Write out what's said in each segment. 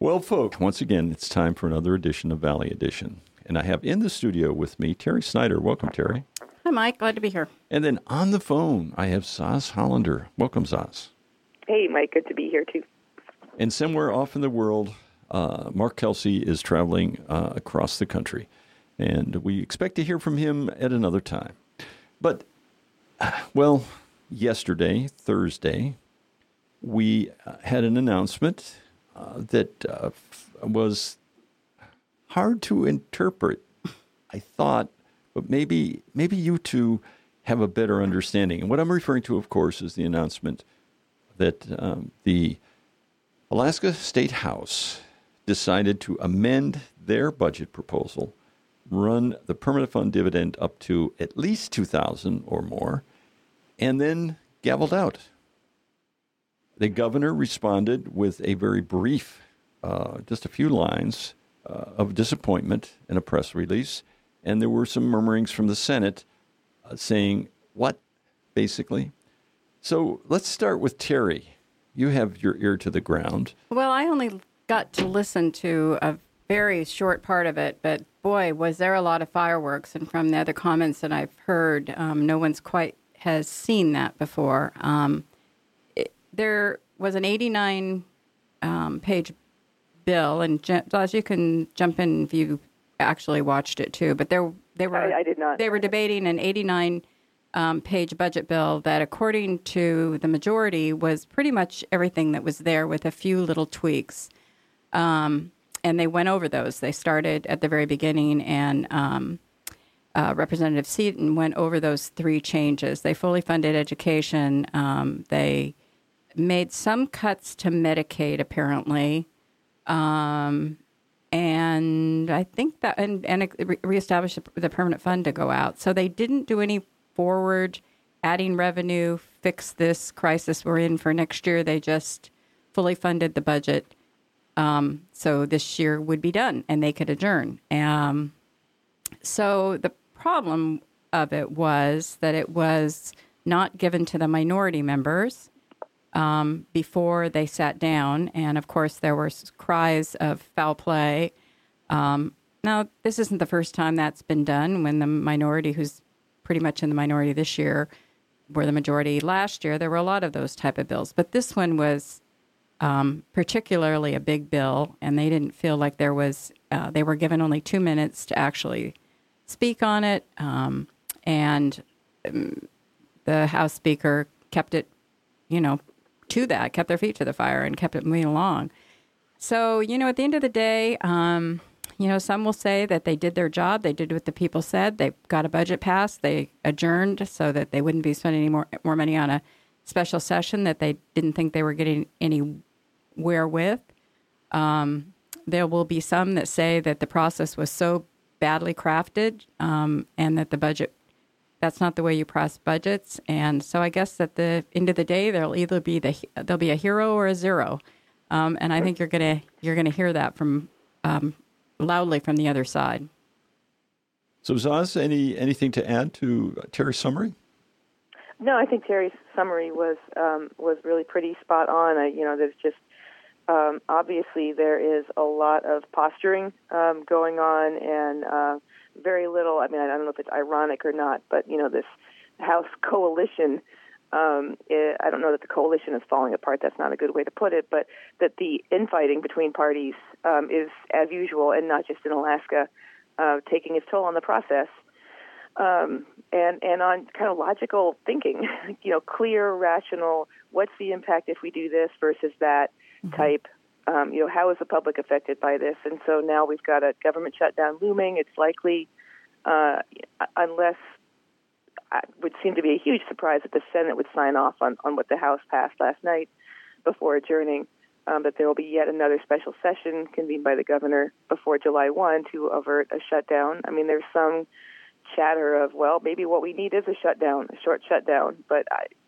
Well, folks, once again, it's time for another edition of Valley Edition. And I have in the studio with me Terry Snyder. Welcome, Terry. Hi, Mike. Glad to be here. And then on the phone, I have Zaz Hollander. Welcome, Zaz. Hey, Mike. Good to be here, too. And somewhere off in the world, Mark Kelsey is traveling across the country. And we expect to hear from him at another time. But, well, yesterday, Thursday, we had an announcement that was hard to interpret, I thought, but maybe you two have a better understanding. And what I'm referring to, of course, is the announcement that the Alaska State House decided to amend their budget proposal, run the permanent fund dividend up to at least $2,000 or more, and then gavelled out. The governor responded with a very brief, just a few lines of disappointment in a press release. And there were some murmurings from the Senate saying, what, basically? So let's start with Terry. You have your ear to the ground. Well, I only got to listen to a very short part of it, but boy, was there a lot of fireworks. And from the other comments that I've heard, no one's quite has seen that before. There was an 89-page bill, and Josh, you can jump in if you actually watched it too. But I did not. They were debating an 89-page budget bill that, according to the majority, was pretty much everything that was there with a few little tweaks. And they went over those. They started at the very beginning, and Representative Seaton went over those three changes. They fully funded education. They made some cuts to Medicaid, apparently, and I think that and reestablished the permanent fund to go out. So they didn't do any forward adding revenue, fix this crisis we're in for next year. They just fully funded the budget, so this year would be done and they could adjourn. So the problem of it was that it was not given to the minority members before they sat down. And, of course, there were cries of foul play. Now, this isn't the first time that's been done when the minority, who's pretty much in the minority this year, were the majority last year. There were a lot of those type of bills. But this one was particularly a big bill, and they didn't feel like there was they were given only 2 minutes to actually speak on it. And the House Speaker kept it, to that, kept their feet to the fire and kept it moving along. So, at the end of the day, some will say that they did their job. They did what the people said. They got a budget passed. They adjourned so that they wouldn't be spending any more money on a special session that they didn't think they were getting anywhere with. There will be some that say that the process was so badly crafted and that the budget, that's not the way you process budgets. And so I guess at the end of the day, there'll either be there'll be a hero or a zero. And I think you're gonna hear that from loudly from the other side. So Zaz, anything to add to Terry's summary? No, I think Terry's summary was really pretty spot on. There's just obviously there is a lot of posturing going on, and very little. I mean, I don't know if it's ironic or not, but this House coalition. I don't know that the coalition is falling apart. That's not a good way to put it, but that the infighting between parties is as usual, and not just in Alaska, taking its toll on the process. And on kind of logical thinking, clear, rational, what's the impact if we do this versus that type, how is the public affected by this? And so now we've got a government shutdown looming. It's likely, unless it would seem to be a huge surprise that the Senate would sign off on what the House passed last night before adjourning, that there will be yet another special session convened by the governor before July 1 to avert a shutdown. I mean, there's some chatter of, well, maybe what we need is a shutdown, a short shutdown. But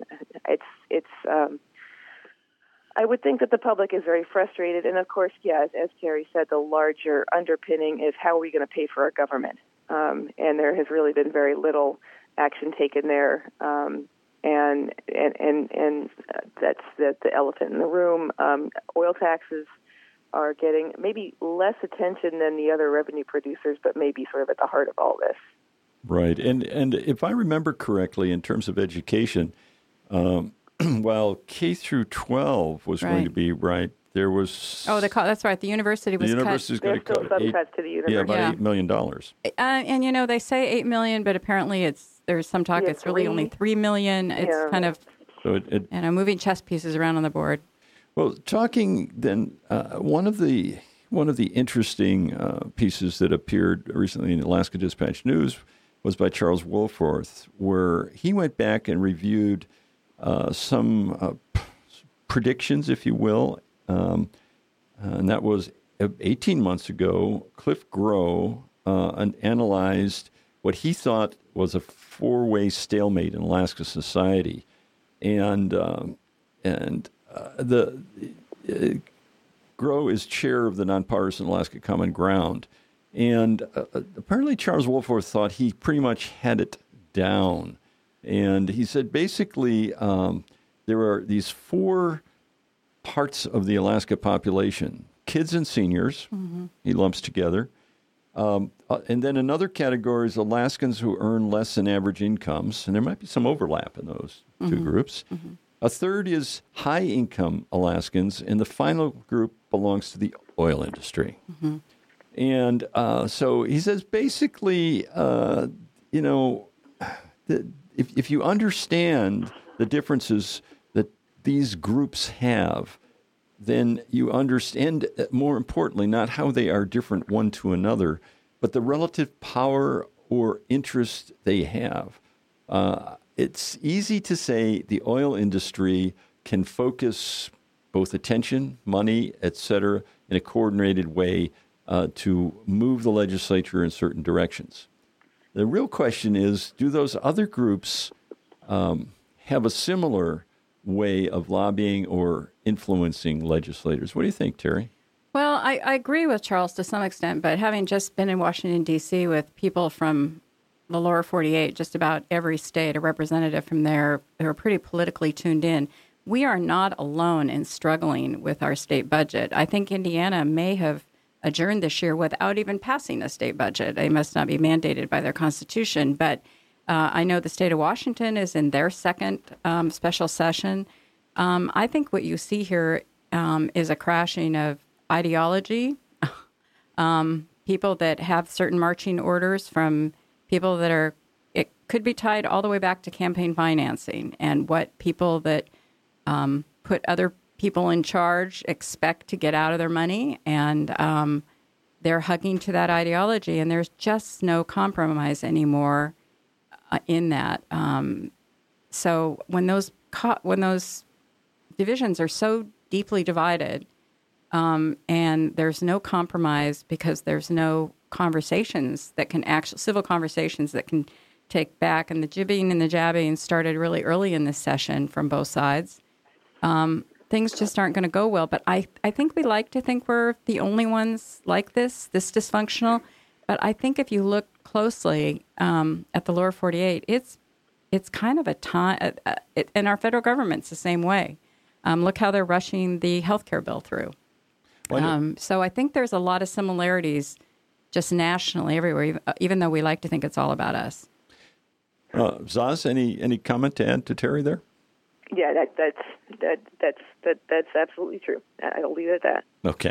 I would think that the public is very frustrated. And, of course, as Terry said, the larger underpinning is how are we going to pay for our government? And there has really been very little action taken there. And that's the elephant in the room. Oil taxes are getting maybe less attention than the other revenue producers, but maybe sort of at the heart of all this. Right. And if I remember correctly, in terms of education, while K through 12 was going to be there was... that's right. The university was cut. The university's going to cut some cuts to the university. about $8 million. And, they say $8 million, but apparently there's some talk it's really only $3 million. It's kind of, so moving chess pieces around on the board. Well, talking then, one of the interesting pieces that appeared recently in Alaska Dispatch News was by Charles Wohlforth, where he went back and reviewed some predictions, if you will, and that was 18 months ago. Cliff Groh analyzed what he thought was a four-way stalemate in Alaska society, and Groh is chair of the nonpartisan Alaska Common Ground. And apparently Charles Wohlforth thought he pretty much had it down. And he said basically there are these four parts of the Alaska population: kids and seniors, he lumps together. And then another category is Alaskans who earn less than average incomes. And there might be some overlap in those two groups. A third is high-income Alaskans, and the final group belongs to the oil industry. And so he says basically, if you understand the differences that these groups have, then you understand, more importantly, not how they are different one to another, but the relative power or interest they have. It's easy to say the oil industry can focus both attention, money, et cetera, in a coordinated way to move the legislature in certain directions. The real question is, do those other groups have a similar way of lobbying or influencing legislators? What do you think, Terry? Well, I agree with Charles to some extent, but having just been in Washington, D.C. with people from the lower 48, just about every state, a representative from there who are pretty politically tuned in, we are not alone in struggling with our state budget. I think Indiana may have adjourned this year without even passing a state budget. They must not be mandated by their constitution. But I know the state of Washington is in their second special session. I think what you see here is a crashing of ideology, people that have certain marching orders from people that are, it could be tied all the way back to campaign financing and what people that put other people in charge expect to get out of their money. And they're hugging to that ideology, and there's just no compromise anymore in that. So when those divisions are so deeply divided, and there's no compromise because there's no conversations that can civil conversations that can take back, and the jibbing and the jabbing started really early in this session from both sides. Things just aren't going to go well. But I think we like to think we're the only ones like this dysfunctional. But I think if you look closely at the lower 48, it's kind of a time, and our federal government's the same way. Look how they're rushing the healthcare bill through. So I think there's a lot of similarities just nationally everywhere, even though we like to think it's all about us. Zaz, any comment to add to Terry there? Yeah, that's absolutely true. I'll leave it at that. Okay.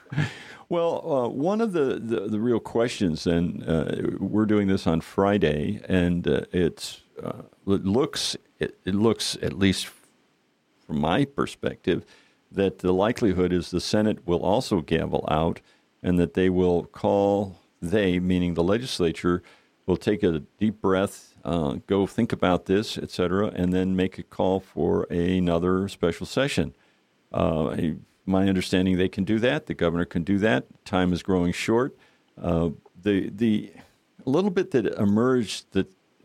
Well, one of the real questions, and we're doing this on Friday, and it looks at least from my perspective that the likelihood is the Senate will also gavel out, and that they will meaning the legislature, will take a deep breath, go think about this, et cetera, and then make a call for another special session. My understanding, they can do that. The governor can do that. Time is growing short. The little bit that emerged that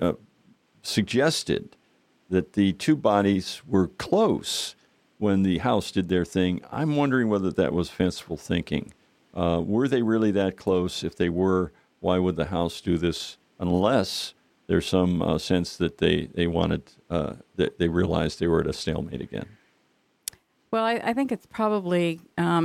suggested that the two bodies were close when the House did their thing. I'm wondering whether that was fanciful thinking. Were they really that close? If they were, why would the House do this? Unless there's some sense that they wanted, that they realized they were at a stalemate again. Well, I think it's probably, and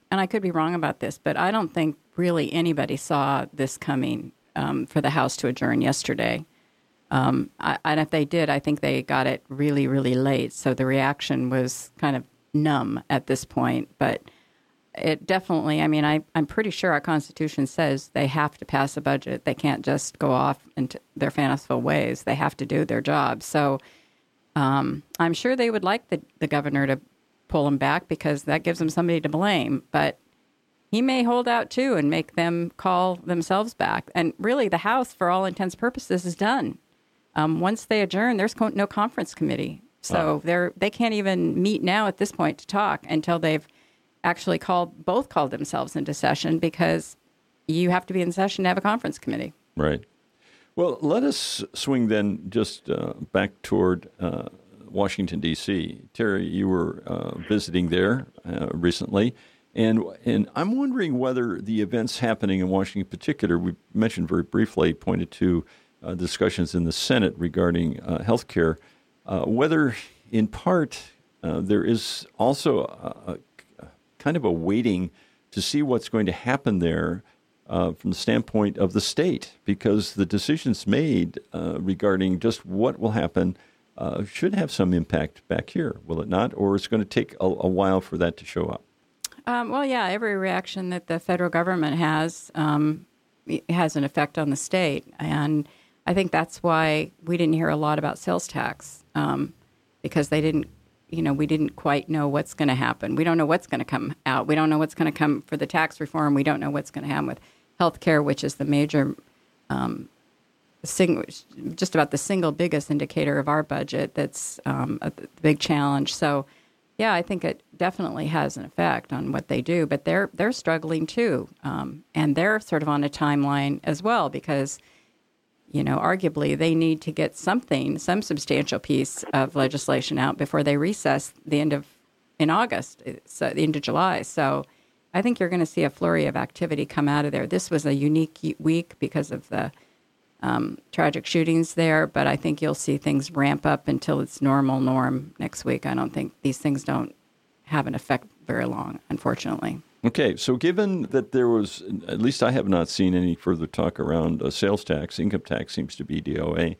and I could be wrong about this, but I don't think really anybody saw this coming for the House to adjourn yesterday. And if they did, I think they got it really, really late. So the reaction was kind of numb at this point. But it definitely, I mean, I'm pretty sure our Constitution says they have to pass a budget. They can't just go off into their fanciful ways. They have to do their job. So I'm sure they would like the governor to pull him back because that gives them somebody to blame. But he may hold out, too, and make them call themselves back. And really, the House, for all intents and purposes, is done. Once they adjourn, there's no conference committee. So they can't even meet now at this point to talk until they've actually both called themselves into session, because you have to be in session to have a conference committee. Right. Well, let us swing then just back toward Washington, D.C. Terry, you were visiting there recently, and I'm wondering whether the events happening in Washington in particular, we mentioned very briefly, pointed to discussions in the Senate regarding health care, whether in part there is also a kind of a waiting to see what's going to happen there from the standpoint of the state, because the decisions made regarding just what will happen should have some impact back here, will it not? Or it's going to take a while for that to show up? Well, yeah, every reaction that the federal government has an effect on the state. And I think that's why we didn't hear a lot about sales tax, because they didn't, we didn't quite know what's going to happen. We don't know what's going to come out. We don't know what's going to come for the tax reform. We don't know what's going to happen with health care, which is the major, just about the single biggest indicator of our budget. That's a big challenge. So, yeah, I think it definitely has an effect on what they do. But they're struggling too, and they're sort of on a timeline as well, because arguably they need to get some substantial piece of legislation out before they recess in August, so the end of July. So I think you're going to see a flurry of activity come out of there. This was a unique week because of the tragic shootings there, but I think you'll see things ramp up until it's norm next week. I don't think these things don't have an effect very long, unfortunately. Okay, so given that there was, at least I have not seen any further talk around sales tax, income tax seems to be DOA,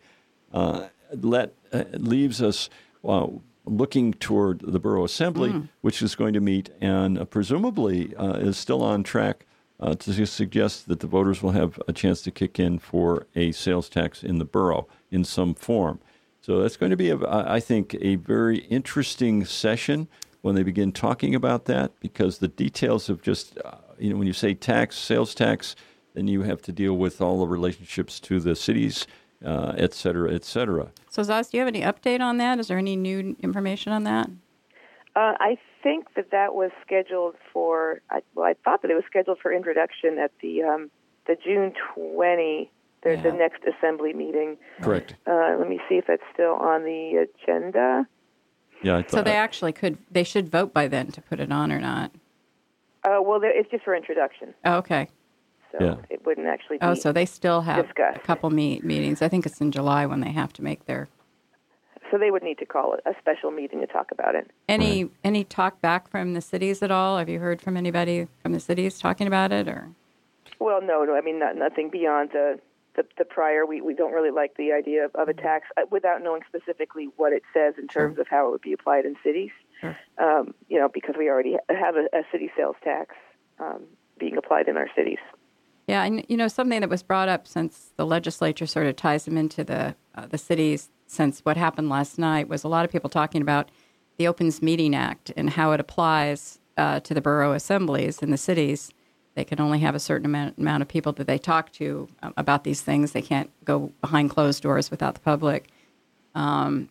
leaves us looking toward the Borough Assembly, which is going to meet and presumably is still on track to suggest that the voters will have a chance to kick in for a sales tax in the borough in some form. So that's going to be, I think, a very interesting session when they begin talking about that, because the details of just, when you say sales tax, then you have to deal with all the relationships to the cities, et cetera, et cetera. So, Zaz, do you have any update on that? Is there any new information on that? I think that was scheduled for, I thought that it was scheduled for introduction at the June 20, the next assembly meeting. Correct. Let me see if that's still on the agenda. Yeah, so they should vote by then to put it on or not? Well, it's just for introduction. Oh, okay. So it wouldn't actually be so they still have discussed. A couple meetings. I think it's in July when they have to make their... So they would need to call a special meeting to talk about it. Any talk back from the cities at all? Have you heard from anybody from the cities talking about it? Or? Well, no. I mean, nothing beyond the prior. We don't really like the idea of a tax without knowing specifically what it says in terms of how it would be applied in cities. Sure. Because we already have a city sales tax being applied in our cities. Yeah, and something that was brought up since the legislature sort of ties them into the cities since what happened last night was a lot of people talking about the Opens Meeting Act and how it applies to the borough assemblies in the cities. They can only have a certain amount of people that they talk to about these things. They can't go behind closed doors without the public. And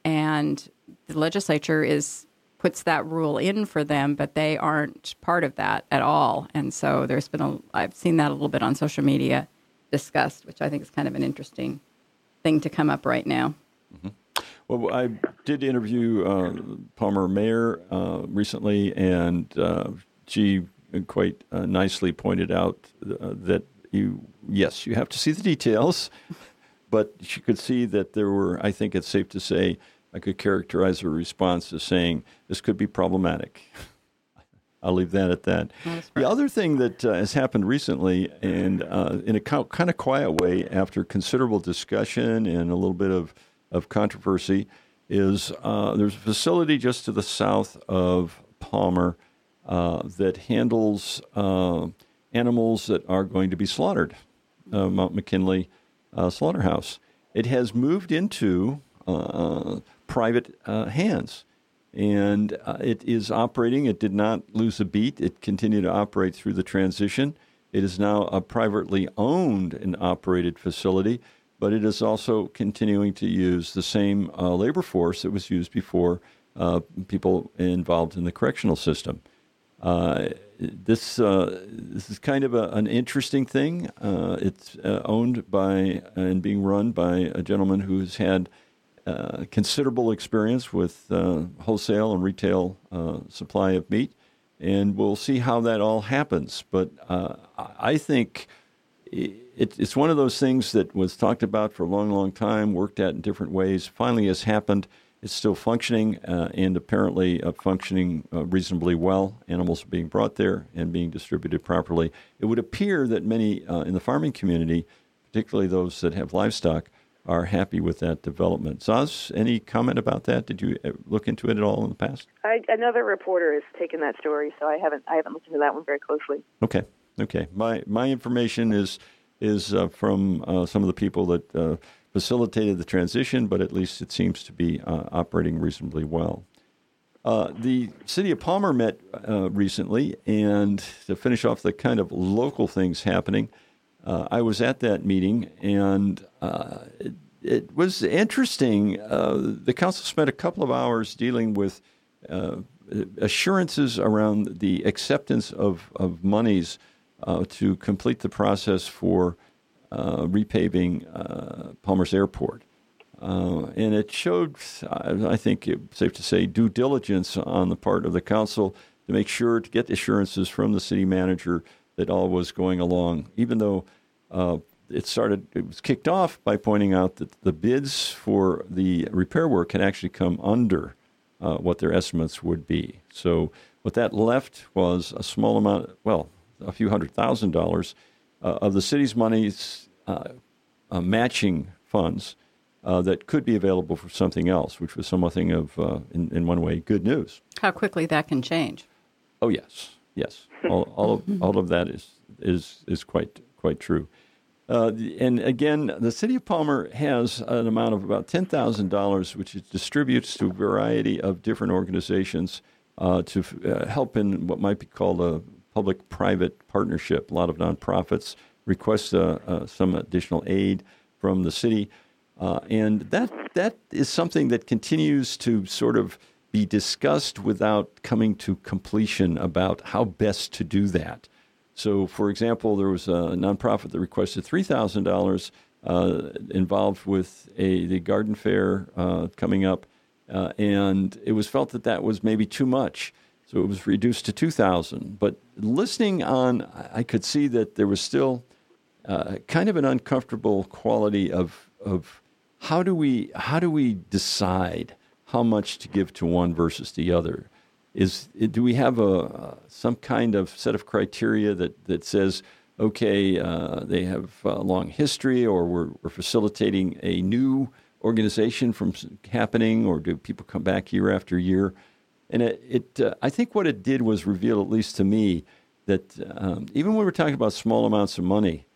the legislature puts that rule in for them, but they aren't part of that at all. And so I've seen that a little bit on social media discussed, which I think is kind of an interesting thing to come up right now. Mm-hmm. Well, I did interview Palmer Mayer recently, and she quite nicely pointed out that you have to see the details, but she could see that there were, I think it's safe to say, I could characterize her response as saying, this could be problematic. I'll leave that at that. The other thing that has happened recently, and in a kind of quiet way after considerable discussion and a little bit of controversy, is there's a facility just to the south of Palmer that handles animals that are going to be slaughtered, Mount McKinley Slaughterhouse. It has moved into private hands, and it is operating. It did not lose a beat. It continued to operate through the transition. It is now a privately owned and operated facility, but it is also continuing to use the same labor force that was used before, people involved in the correctional system. This is kind of an interesting thing. It's owned by and being run by a gentleman who's had considerable experience with wholesale and retail supply of meat, and we'll see how that all happens. But I think it's one of those things that was talked about for a long, long time, worked at in different ways, finally has happened. It's still functioning and apparently functioning reasonably well. Animals are being brought there and being distributed properly. It would appear that many in the farming community, particularly those that have livestock, are happy with that development. Zaz, any comment about that? Did you look into it at all in the past? Another reporter has taken that story, so I haven't looked into that one very closely. Okay. My information is from some of the people that facilitated the transition, but at least it seems to be operating reasonably well. The city of Palmer met recently, and to finish off the kind of local things happening, I was at that meeting, and it was interesting. The council spent a couple of hours dealing with assurances around the acceptance of monies to complete the process for repaving Palmer's Airport. And it showed, I think it's safe to say, due diligence on the part of the council to make sure to get assurances from the city manager that all was going along, even though it was kicked off by pointing out that the bids for the repair work had actually come under what their estimates would be. So what that left was a small amount, a few $100,000 of the city's monies, matching funds that could be available for something else, which was something of, in one way, good news. How quickly that can change. Oh, yes. All of that is quite true. And again, the city of Palmer has an amount of about $10,000, which it distributes to a variety of different organizations to help in what might be called a public-private partnership. A lot of nonprofits request some additional aid from the city, and that is something that continues to sort of be discussed without coming to completion about how best to do that. So, for example, there was a nonprofit that requested $3,000 involved with the garden fair coming up, and it was felt that was maybe too much. So it was reduced to $2,000. But listening on, I could see that there was still kind of an uncomfortable quality of how do we decide how much to give to one versus the other? Do we have some kind of set of criteria that says, okay, they have a long history, or we're facilitating a new organization from happening, or do people come back year after year? And I think what it did was reveal, at least to me, that even when we're talking about small amounts of money,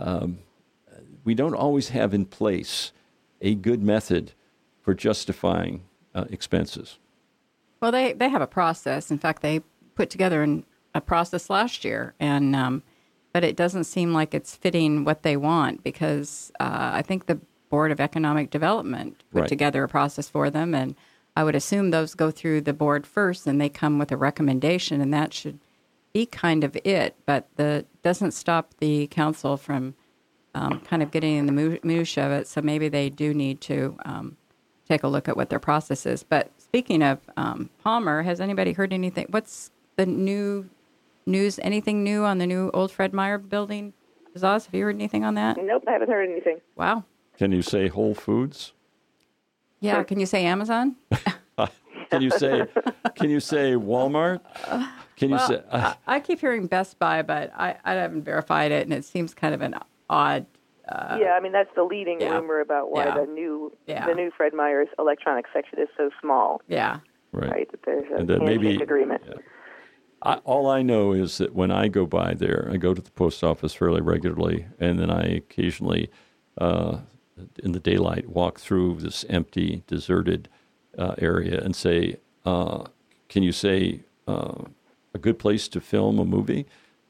we don't always have in place a good method for justifying expenses. Well, they have a process. In fact, they put together a process last year, and but it doesn't seem like it's fitting what they want, because I think the Board of Economic Development put together a process for them, and I would assume those go through the board first, and they come with a recommendation, and that should be kind of it. But doesn't stop the council from kind of getting in the minutia of it. So maybe they do need to take a look at what their process is. But speaking of Palmer, has anybody heard anything? What's the new news? Anything new on the new old Fred Meyer building? Zaz, have you heard anything on that? Nope, I haven't heard anything. Wow. Can you say Whole Foods? Yeah, can you say Amazon? Can you say Walmart? Can you say? I keep hearing Best Buy, but I haven't verified it, and it seems kind of an odd. Yeah, I mean that's the leading rumor about why the new Fred Meyer's electronics section is so small. Yeah, right. That there's a handshake agreement. Yeah. All I know is that when I go by there, I go to the post office fairly regularly, and then I occasionally, in the daylight, walk through this empty, deserted area and say, "Can you say a good place to film a movie?"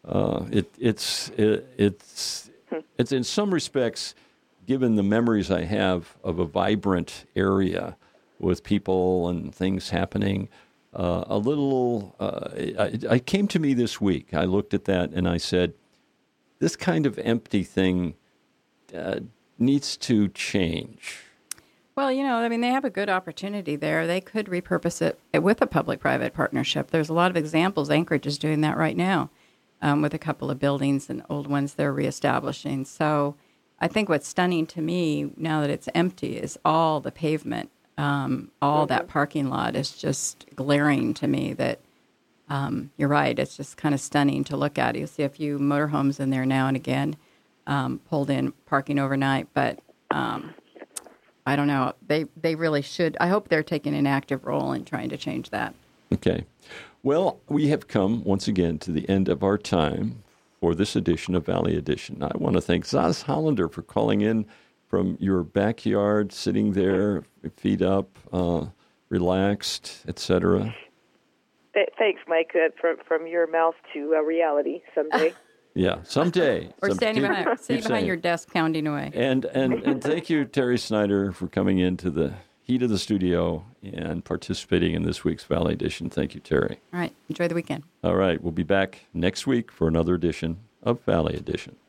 It's in some respects, given the memories I have of a vibrant area with people and things happening, a little. I came to me this week. I looked at that and I said, "This kind of empty thing needs to change." Well, I mean, they have a good opportunity there. They could repurpose it with a public-private partnership. There's a lot of examples. Anchorage is doing that right now with a couple of buildings and old ones they're reestablishing. So I think what's stunning to me now that it's empty is all the pavement, all that parking lot is just glaring to me that you're right. It's just kind of stunning to look at. You'll see a few motorhomes in there now and again, pulled in parking overnight, but I don't know. They really should. I hope they're taking an active role in trying to change that. Okay. Well, we have come once again to the end of our time for this edition of Valley Edition. I want to thank Zaz Hollander for calling in from your backyard, sitting there, feet up, relaxed, etc. Thanks, Mike. From your mouth to reality someday. Yeah, someday. Or standing behind your desk pounding away. And thank you, Terry Snyder, for coming into the heat of the studio and participating in this week's Valley Edition. Thank you, Terry. All right. Enjoy the weekend. All right. We'll be back next week for another edition of Valley Edition.